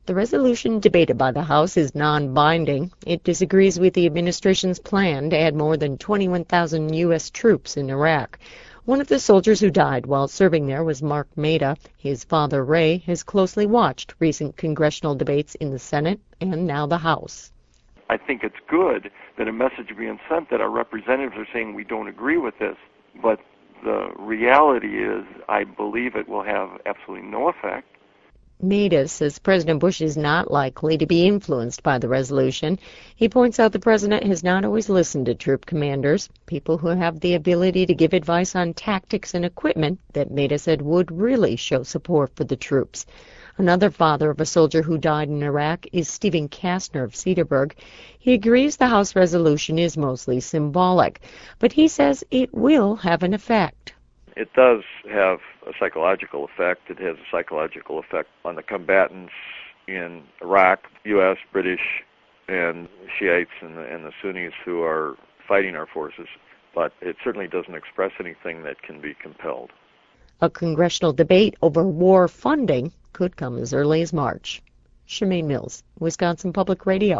The resolution debated by the House is non-binding. It disagrees with the administration's plan to add more than 21,000 U.S. troops in Iraq. One of the soldiers who died while serving there was Mark Maida. His father, Ray, has closely watched recent congressional debates in the Senate and now the House. I think it's good that a message being sent that our representatives are saying we don't agree with this, but the reality is I believe it will have absolutely no effect. Maida says President Bush is not likely to be influenced by the resolution. He points out the president has not always listened to troop commanders, people who have the ability to give advice on tactics and equipment that Maida said would really show support for the troops. Another father of a soldier who died in Iraq is Stephen Kastner of Cedarburg. He agrees the House resolution is mostly symbolic, but he says it will have an effect. It does have a psychological effect. It has a psychological effect on the combatants in Iraq, U.S., British, and Shiites and the Sunnis who are fighting our forces. But it certainly doesn't express anything that can be compelled. A congressional debate over war funding could come as early as March. Shemaine Mills, Wisconsin Public Radio.